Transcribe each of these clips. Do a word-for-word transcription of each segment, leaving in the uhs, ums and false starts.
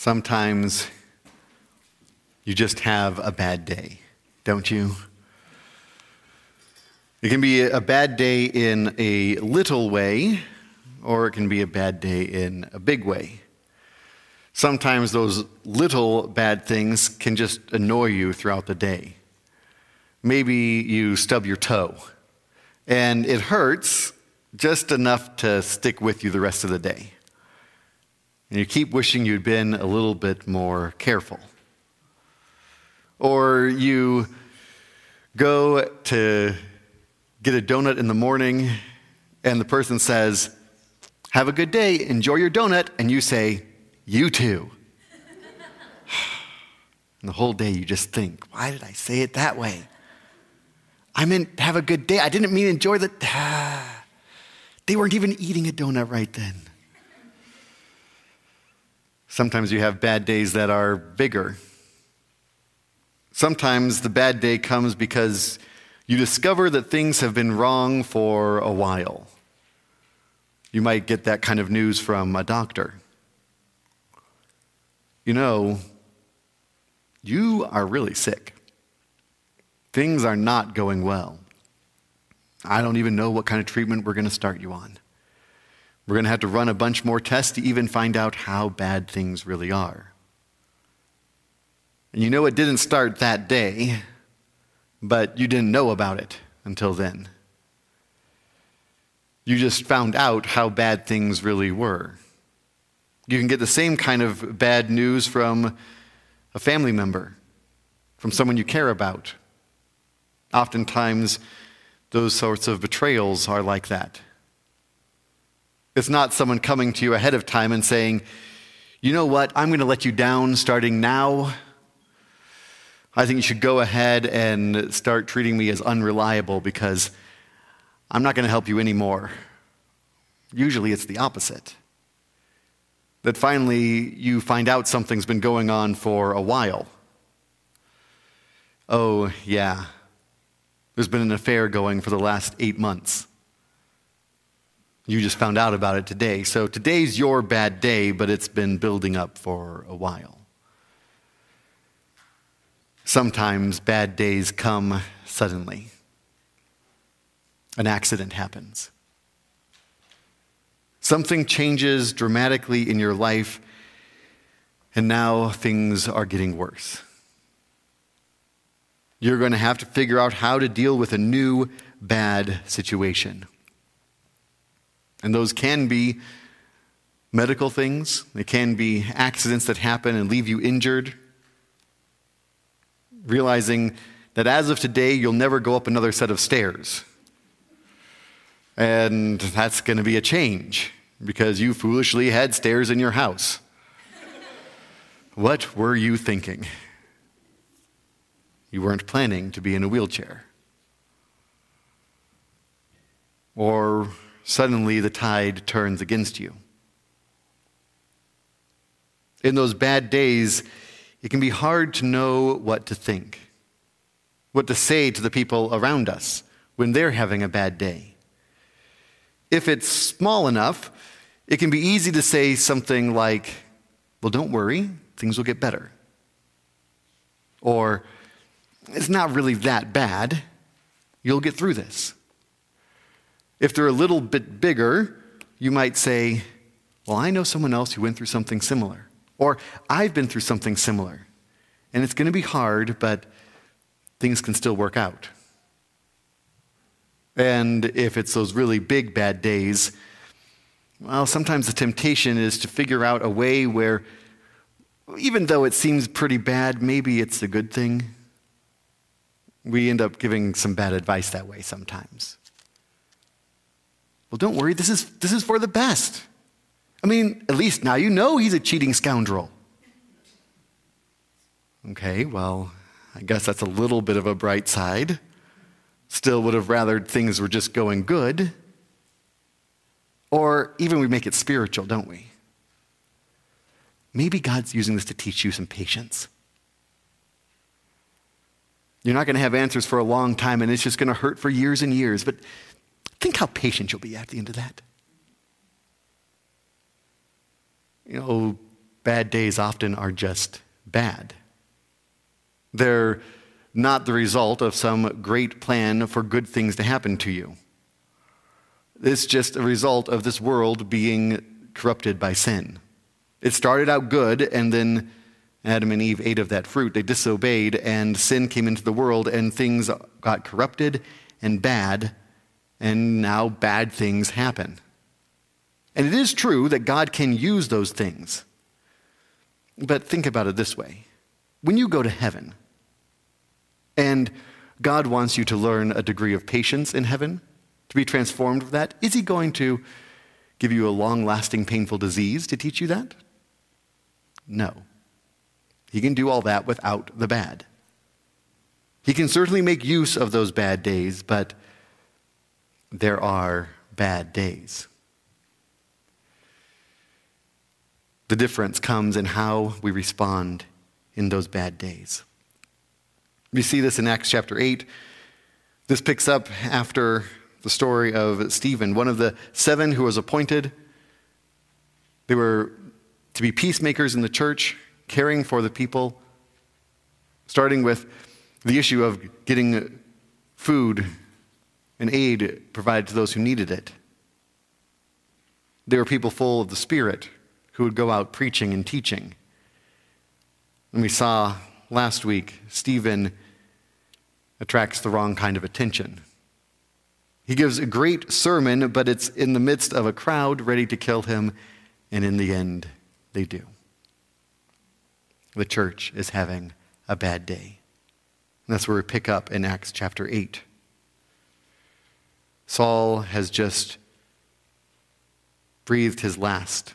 Sometimes you just have a bad day, don't you? It can be a bad day in a little way, or it can be a bad day in a big way. Sometimes those little bad things can just annoy you throughout the day. Maybe you stub your toe, and it hurts just enough to stick with you the rest of the day. And you keep wishing you'd been a little bit more careful. Or you go to get a donut in the morning, and the person says, "Have a good day, enjoy your donut," and you say, "You too." And the whole day you just think, why did I say it that way? I meant have a good day. I didn't mean enjoy the... Ah, they weren't even eating a donut right then. Sometimes you have bad days that are bigger. Sometimes the bad day comes because you discover that things have been wrong for a while. You might get that kind of news from a doctor. You know, you are really sick. Things are not going well. I don't even know what kind of treatment we're going to start you on. We're going to have to run a bunch more tests to even find out how bad things really are. And you know it didn't start that day, but you didn't know about it until then. You just found out how bad things really were. You can get the same kind of bad news from a family member, from someone you care about. Oftentimes, those sorts of betrayals are like that. It's not someone coming to you ahead of time and saying, "You know what, I'm going to let you down starting now. I think you should go ahead and start treating me as unreliable because I'm not going to help you anymore." Usually it's the opposite. That finally you find out something's been going on for a while. Oh, yeah, there's been an affair going for the last eight months. You just found out about it today. So today's your bad day, but it's been building up for a while. Sometimes bad days come suddenly. An accident happens. Something changes dramatically in your life, and now things are getting worse. You're going to have to figure out how to deal with a new bad situation. And those can be medical things. They can be accidents that happen and leave you injured. Realizing that as of today, you'll never go up another set of stairs. And that's going to be a change because you foolishly had stairs in your house. What were you thinking? You weren't planning to be in a wheelchair. Or suddenly the tide turns against you. In those bad days, it can be hard to know what to think, what to say to the people around us when they're having a bad day. If it's small enough, it can be easy to say something like, "Well, don't worry, things will get better." Or, "It's not really that bad. You'll get through this." If they're a little bit bigger, you might say, "Well, I know someone else who went through something similar." Or, "I've been through something similar. And it's going to be hard, but things can still work out." And if it's those really big bad days, well, sometimes the temptation is to figure out a way where, even though it seems pretty bad, maybe it's a good thing. We end up giving some bad advice that way sometimes. "Well, don't worry, this is this is for the best. I mean, at least now you know he's a cheating scoundrel." Okay, well, I guess that's a little bit of a bright side. Still would have rather things were just going good. Or even we make it spiritual, don't we? Maybe God's using this to teach you some patience. You're not going to have answers for a long time, and it's just going to hurt for years and years. But think how patient you'll be at the end of that. You know, bad days often are just bad. They're not the result of some great plan for good things to happen to you. It's just a result of this world being corrupted by sin. It started out good, and then Adam and Eve ate of that fruit. They disobeyed, and sin came into the world, and things got corrupted and bad, and now bad things happen. And it is true that God can use those things. But think about it this way. When you go to heaven, and God wants you to learn a degree of patience in heaven, to be transformed with that, is he going to give you a long-lasting painful disease to teach you that? No. He can do all that without the bad. He can certainly make use of those bad days, but there are bad days. The difference comes in how we respond in those bad days. We see this in Acts chapter eight. This picks up after the story of Stephen, one of the seven who was appointed. They were to be peacemakers in the church, caring for the people, starting with the issue of getting food and aid provided to those who needed it. They were people full of the Spirit who would go out preaching and teaching. And we saw last week, Stephen attracts the wrong kind of attention. He gives a great sermon, but it's in the midst of a crowd ready to kill him, and in the end, they do. The church is having a bad day. And that's where we pick up in Acts chapter eight. Saul has just breathed his last.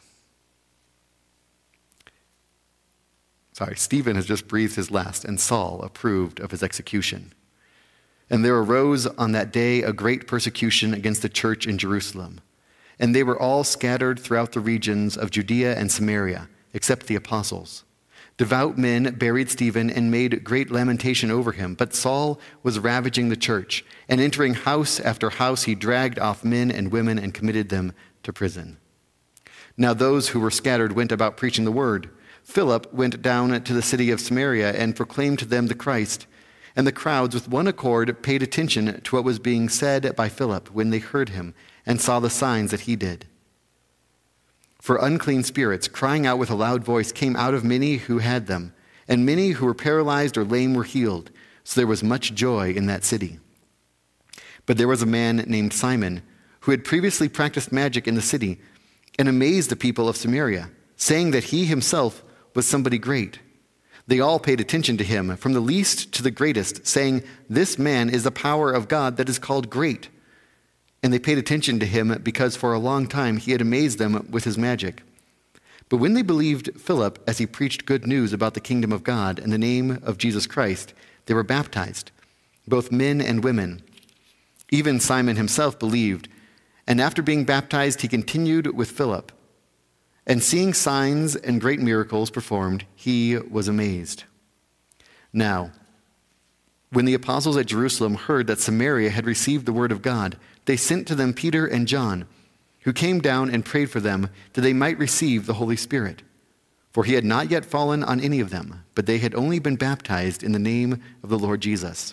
Sorry, Stephen has just breathed his last, and Saul approved of his execution. And there arose on that day a great persecution against the church in Jerusalem. And they were all scattered throughout the regions of Judea and Samaria, except the apostles. Devout men buried Stephen and made great lamentation over him. But Saul was ravaging the church, and entering house after house, he dragged off men and women and committed them to prison. Now those who were scattered went about preaching the word. Philip went down to the city of Samaria and proclaimed to them the Christ. And the crowds with one accord paid attention to what was being said by Philip when they heard him and saw the signs that he did. For unclean spirits, crying out with a loud voice, came out of many who had them, and many who were paralyzed or lame were healed. So there was much joy in that city. But there was a man named Simon, who had previously practiced magic in the city, and amazed the people of Samaria, saying that he himself was somebody great. They all paid attention to him, from the least to the greatest, saying, "This man is the power of God that is called great." And they paid attention to him because for a long time he had amazed them with his magic. But when they believed Philip as he preached good news about the kingdom of God and the name of Jesus Christ, they were baptized, both men and women. Even Simon himself believed, and after being baptized, he continued with Philip. And seeing signs and great miracles performed, he was amazed. Now, when the apostles at Jerusalem heard that Samaria had received the word of God, they sent to them Peter and John, who came down and prayed for them that they might receive the Holy Spirit. For he had not yet fallen on any of them, but they had only been baptized in the name of the Lord Jesus.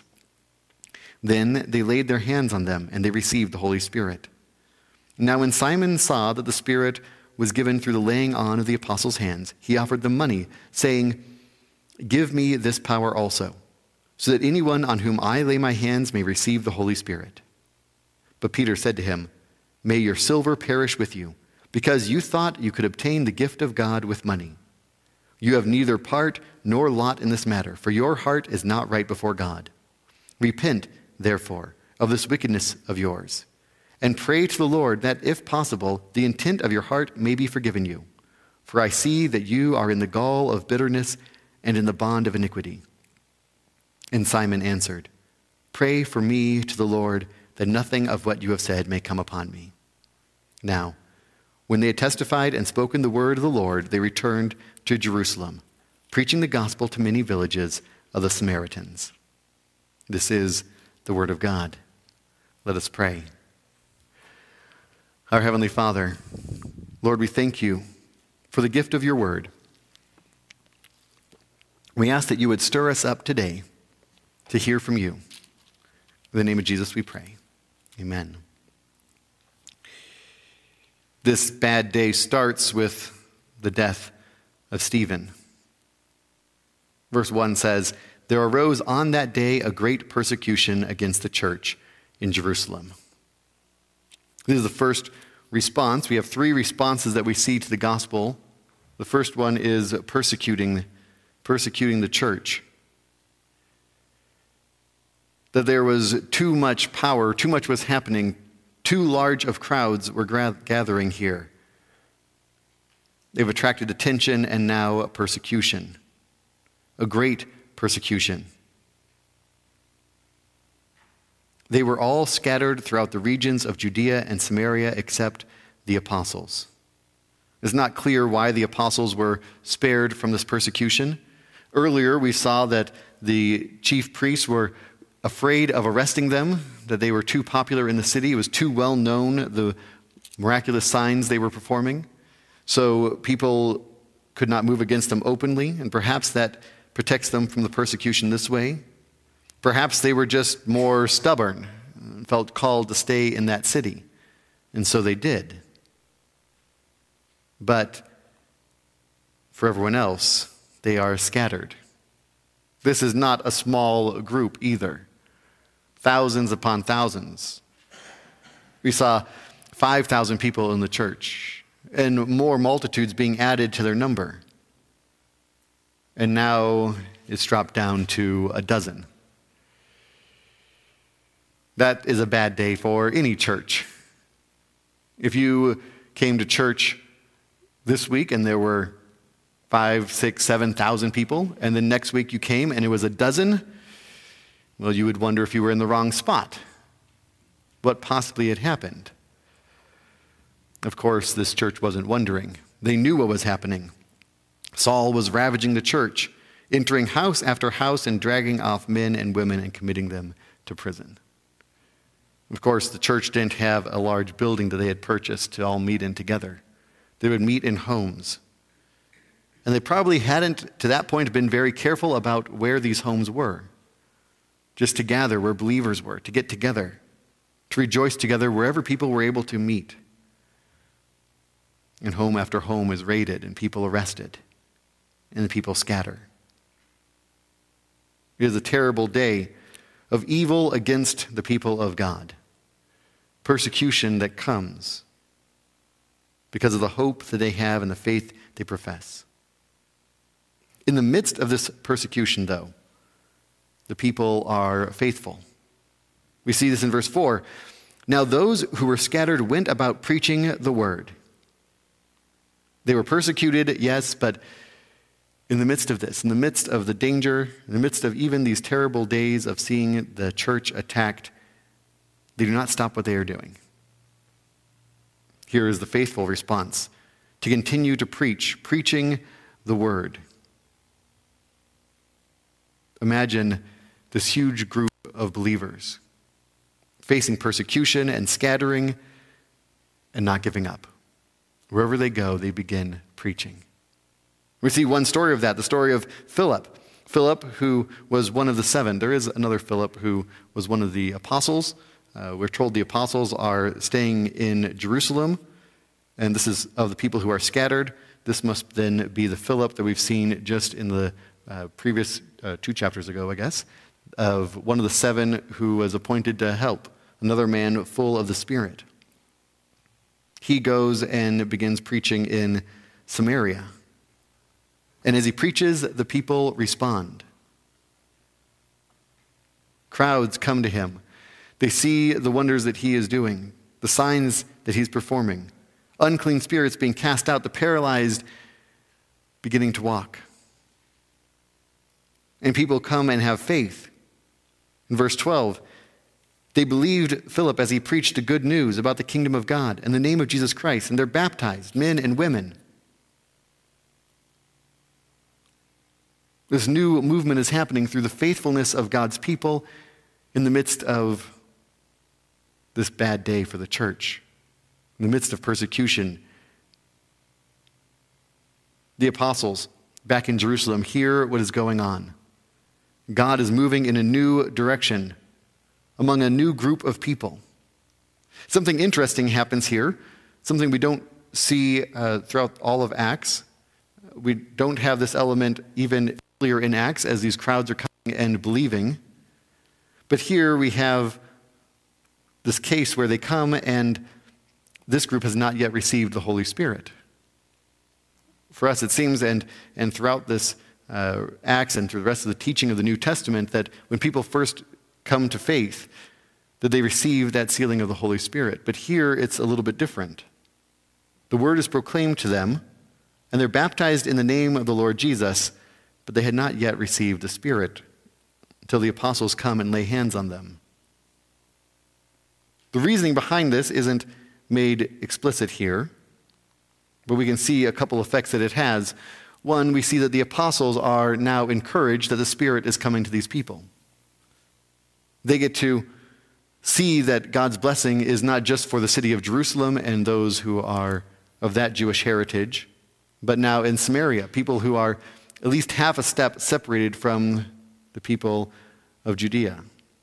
Then they laid their hands on them, and they received the Holy Spirit. Now when Simon saw that the Spirit was given through the laying on of the apostles' hands, he offered them money, saying, "Give me this power also, so that anyone on whom I lay my hands may receive the Holy Spirit." But Peter said to him, "May your silver perish with you, because you thought you could obtain the gift of God with money. You have neither part nor lot in this matter, for your heart is not right before God. Repent, therefore, of this wickedness of yours, and pray to the Lord that, if possible, the intent of your heart may be forgiven you. For I see that you are in the gall of bitterness and in the bond of iniquity." And Simon answered, "Pray for me to the Lord, that nothing of what you have said may come upon me." Now, when they had testified and spoken the word of the Lord, they returned to Jerusalem, preaching the gospel to many villages of the Samaritans. This is the word of God. Let us pray. Our Heavenly Father, Lord, we thank you for the gift of your word. We ask that you would stir us up today to hear from you. In the name of Jesus we pray. Amen. This bad day starts with the death of Stephen. Verse one says, "There arose on that day a great persecution against the church in Jerusalem." This is the first response. We have three responses that we see to the gospel. The first one is persecuting, persecuting the church. That there was too much power, too much was happening, too large of crowds were gra- gathering here. They've attracted attention and now persecution, a great persecution. They were all scattered throughout the regions of Judea and Samaria except the apostles. It's not clear why the apostles were spared from this persecution. Earlier, we saw that the chief priests were afraid of arresting them, that they were too popular in the city. It was too well known, the miraculous signs they were performing. So people could not move against them openly, and perhaps that protects them from the persecution this way. Perhaps they were just more stubborn and felt called to stay in that city, and so they did. But for everyone else, they are scattered. This is not a small group either. Thousands upon thousands. We saw five thousand people in the church, and more multitudes being added to their number. And now it's dropped down to a dozen. That is a bad day for any church. If you came to church this week and there were five, six, seven thousand people, and then next week you came and it was a dozen, well, you would wonder if you were in the wrong spot. What possibly had happened? Of course, this church wasn't wondering. They knew what was happening. Saul was ravaging the church, entering house after house and dragging off men and women and committing them to prison. Of course, the church didn't have a large building that they had purchased to all meet in together. They would meet in homes. And they probably hadn't, to that point, been very careful about where these homes were. Just to gather where believers were, to get together, to rejoice together wherever people were able to meet. And home after home is raided and people arrested and the people scatter. It is a terrible day of evil against the people of God. Persecution that comes because of the hope that they have and the faith they profess. In the midst of this persecution, though, the people are faithful. We see this in verse four. Now those who were scattered went about preaching the word. They were persecuted, yes, but in the midst of this, in the midst of the danger, in the midst of even these terrible days of seeing the church attacked, they do not stop what they are doing. Here is the faithful response: to continue to preach, preaching the word. Imagine this huge group of believers facing persecution and scattering and not giving up. Wherever they go, they begin preaching. We see one story of that, the story of Philip. Philip, who was one of the seven. There is another Philip who was one of the apostles. Uh, we're told the apostles are staying in Jerusalem, and this is of the people who are scattered. This must then be the Philip that we've seen just in the uh, previous uh, two chapters ago, I guess, of one of the seven who was appointed to help, another man full of the Spirit. He goes and begins preaching in Samaria. And as he preaches, the people respond. Crowds come to him. They see the wonders that he is doing, the signs that he's performing, unclean spirits being cast out, the paralyzed beginning to walk. And people come and have faith. In verse twelve, they believed Philip as he preached the good news about the kingdom of God and the name of Jesus Christ, and they're baptized, men and women. This new movement is happening through the faithfulness of God's people in the midst of this bad day for the church, in the midst of persecution. The apostles back in Jerusalem hear what is going on. God is moving in a new direction among a new group of people. Something interesting happens here, something we don't see uh, throughout all of Acts. We don't have this element even earlier in Acts as these crowds are coming and believing. But here we have this case where they come and this group has not yet received the Holy Spirit. For us, it seems, and, and throughout this uh, Acts and through the rest of the teaching of the New Testament, that when people first come to faith, that they receive that sealing of the Holy Spirit. But here it's a little bit different. The word is proclaimed to them, and they're baptized in the name of the Lord Jesus, but they had not yet received the Spirit until the apostles come and lay hands on them. The reasoning behind this isn't made explicit here, but we can see a couple effects that it has. One, we see that the apostles are now encouraged that the Spirit is coming to these people. They get to see that God's blessing is not just for the city of Jerusalem and those who are of that Jewish heritage, but now in Samaria, people who are at least half a step separated from the people of Judea.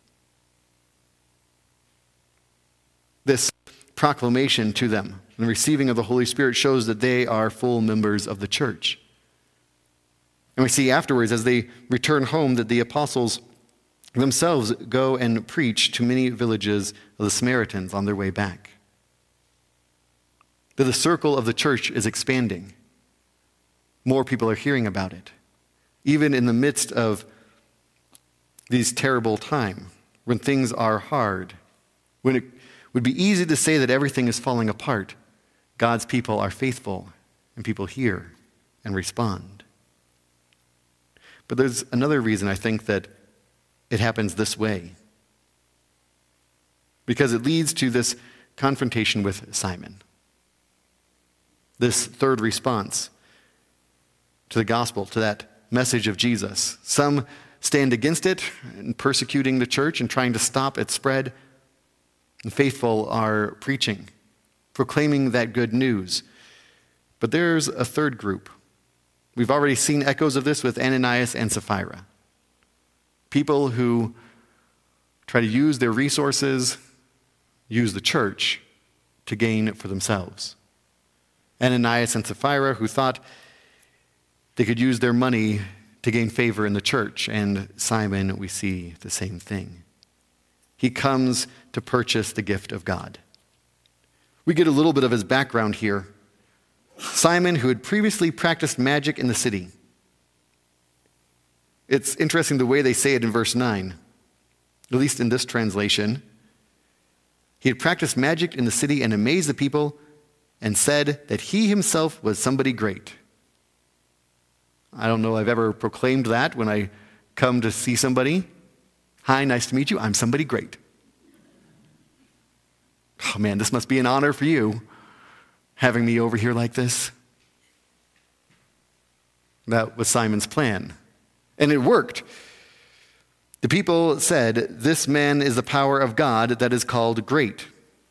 This proclamation to them and the receiving of the Holy Spirit shows that they are full members of the church. And we see afterwards, as they return home, that the apostles themselves go and preach to many villages of the Samaritans on their way back. That the circle of the church is expanding. More people are hearing about it. Even in the midst of these terrible times, when things are hard, when it would be easy to say that everything is falling apart, God's people are faithful and people hear and respond. But there's another reason I think that it happens this way. Because it leads to this confrontation with Simon. This third response to the gospel, to that message of Jesus. Some stand against it and persecuting the church and trying to stop its spread. And faithful are preaching, proclaiming that good news. But there's a third group. We've already seen echoes of this with Ananias and Sapphira. People who try to use their resources, use the church to gain for themselves. Ananias and Sapphira who thought they could use their money to gain favor in the church. And Simon, we see the same thing. He comes to purchase the gift of God. We get a little bit of his background here. Simon, who had previously practiced magic in the city. It's interesting the way they say it in verse nine, at least in this translation. He had practiced magic in the city and amazed the people and said that he himself was somebody great. I don't know I've ever proclaimed that when I come to see somebody. Hi, nice to meet you. I'm somebody great. Oh man, this must be an honor for you, having me over here like this. That was Simon's plan. And it worked. The people said, "This man is the power of God that is called great."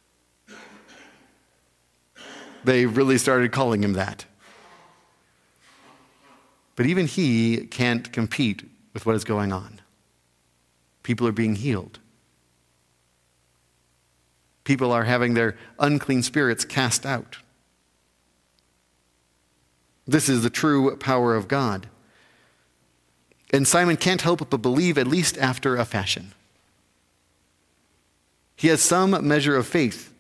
They really started calling him that. But even he can't compete with what is going on. People are being healed. People are having their unclean spirits cast out. This is the true power of God. And Simon can't help but believe, at least after a fashion. He has some measure of faith.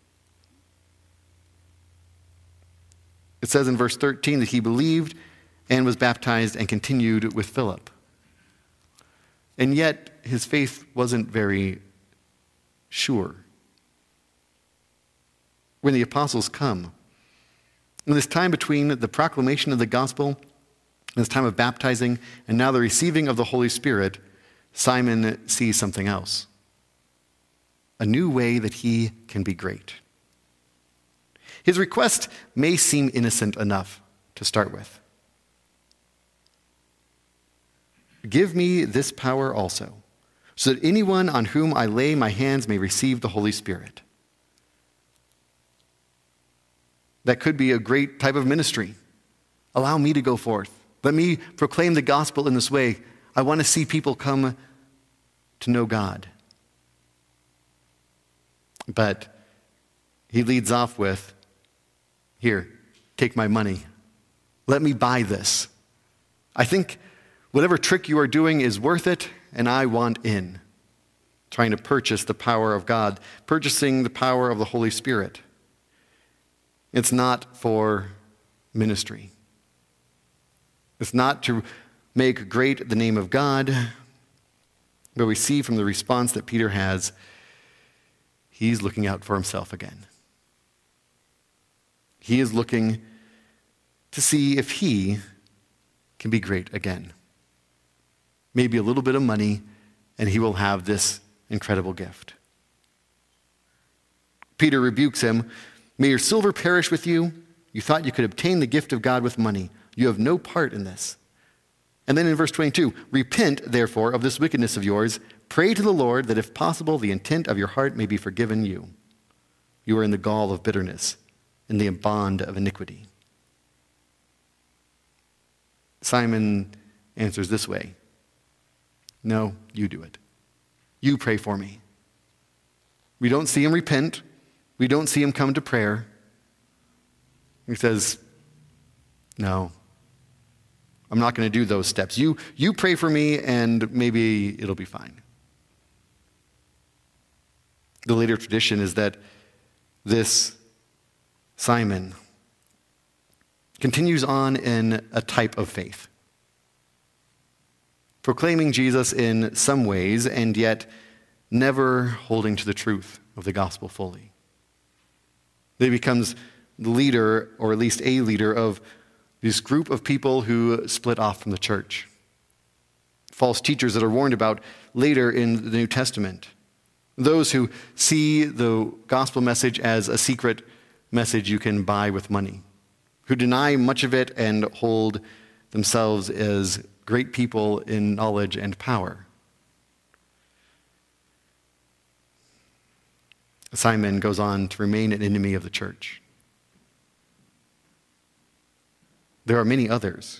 It says in verse thirteen that he believed and was baptized and continued with Philip. And yet, his faith wasn't very sure. When the apostles come, in this time between the proclamation of the gospel, and this time of baptizing, and now the receiving of the Holy Spirit, Simon sees something else. A new way that he can be great. His request may seem innocent enough to start with. Give me this power also, so that anyone on whom I lay my hands may receive the Holy Spirit. That could be a great type of ministry. Allow me to go forth. Let me proclaim the gospel in this way. I want to see people come to know God. But he leads off with, here, take my money. Let me buy this. I think whatever trick you are doing is worth it, and I want in. Trying to purchase the power of God, purchasing the power of the Holy Spirit. It's not for ministry. It's not to make great the name of God, but we see from the response that Peter has, he's looking out for himself again. He is looking to see if he can be great again. Maybe a little bit of money, and he will have this incredible gift. Peter rebukes him. May your silver perish with you. You thought you could obtain the gift of God with money. You have no part in this. And then in verse twenty-two, repent, therefore, of this wickedness of yours. Pray to the Lord that if possible, the intent of your heart may be forgiven you. You are in the gall of bitterness, in the bond of iniquity. Simon answers this way. No, you do it. You pray for me. We don't see him repent. We don't see him come to prayer. He says, no, I'm not going to do those steps. You, you pray for me and maybe it'll be fine. The later tradition is that this Simon continues on in a type of faith, proclaiming Jesus in some ways and yet never holding to the truth of the gospel fully. He becomes the leader, or at least a leader, of this group of people who split off from the church. False teachers that are warned about later in the New Testament. Those who see the gospel message as a secret message you can buy with money. Who deny much of it and hold themselves as great people in knowledge and power. Simon goes on to remain an enemy of the church. There are many others.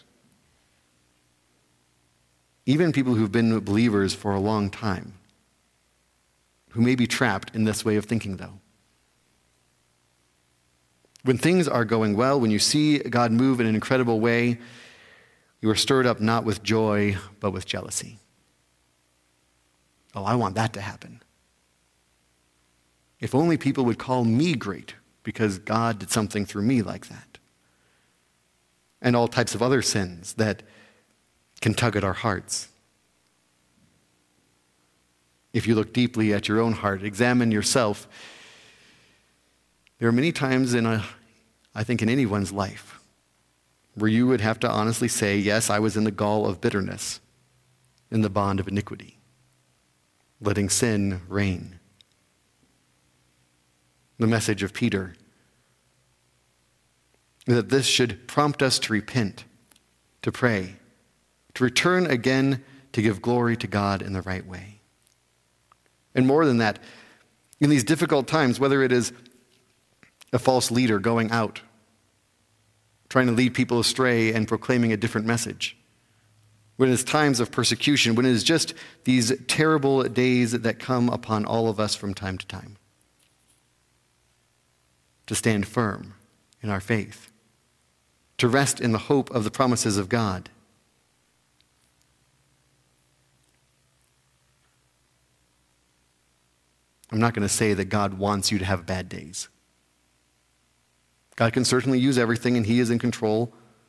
Even people who've been believers for a long time, who may be trapped in this way of thinking, though. When things are going well, when you see God move in an incredible way, you are stirred up not with joy, but with jealousy. Oh, I want that to happen. If only people would call me great because God did something through me like that. And all types of other sins that can tug at our hearts. If you look deeply at your own heart, examine yourself. There are many times in a, I think in anyone's life, where you would have to honestly say, yes, I was in the gall of bitterness, in the bond of iniquity, letting sin reign. The message of Peter, that this should prompt us to repent, to pray, to return again to give glory to God in the right way. And more than that, in these difficult times, whether it is a false leader going out, trying to lead people astray and proclaiming a different message, when it is times of persecution, when it is just these terrible days that come upon all of us from time to time, to stand firm in our faith, to rest in the hope of the promises of God. I'm not going to say that God wants you to have bad days. God can certainly use everything, and he is in control.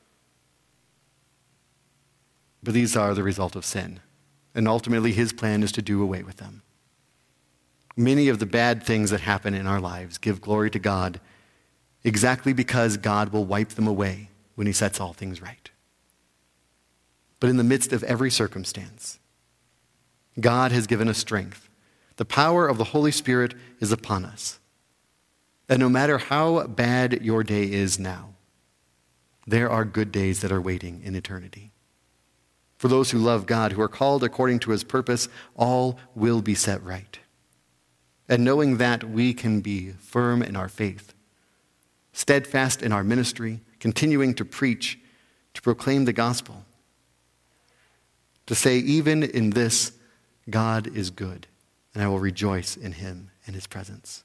But these are the result of sin. And ultimately, his plan is to do away with them. Many of the bad things that happen in our lives give glory to God exactly because God will wipe them away when he sets all things right. But in the midst of every circumstance, God has given us strength. The power of the Holy Spirit is upon us. And no matter how bad your day is now, there are good days that are waiting in eternity. For those who love God, who are called according to his purpose, all will be set right. And knowing that, we can be firm in our faith, steadfast in our ministry, continuing to preach, to proclaim the gospel, to say, even in this, God is good, and I will rejoice in him and his presence.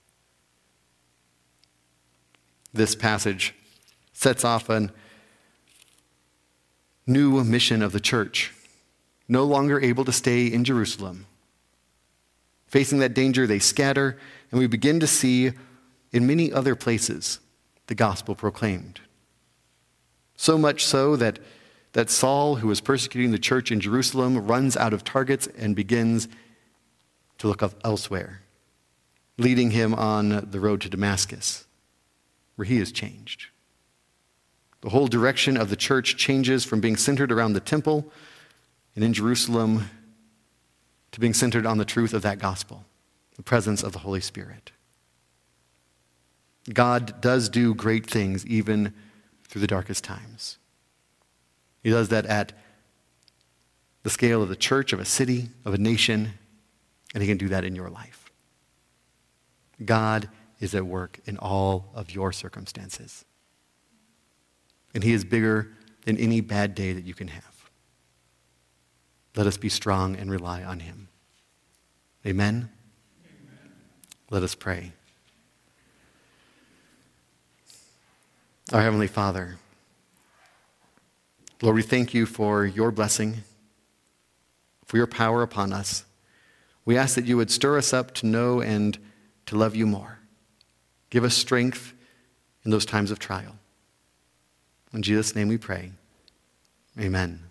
This passage sets off a new mission of the church, no longer able to stay in Jerusalem. Facing that danger, they scatter, and we begin to see in many other places the gospel proclaimed. So much so that, that Saul, who was persecuting the church in Jerusalem, runs out of targets and begins to look elsewhere, leading him on the road to Damascus, where he is changed. The whole direction of the church changes from being centered around the temple and in Jerusalem to being centered on the truth of that gospel, the presence of the Holy Spirit. God does do great things even through the darkest times. He does that at the scale of the church, of a city, of a nation, and he can do that in your life. God is at work in all of your circumstances. And he is bigger than any bad day that you can have. Let us be strong and rely on him. Amen? Amen. Let us pray. Our Heavenly Father, Lord, we thank you for your blessing, for your power upon us. We ask that you would stir us up to know and to love you more. Give us strength in those times of trial. In Jesus' name we pray. Amen.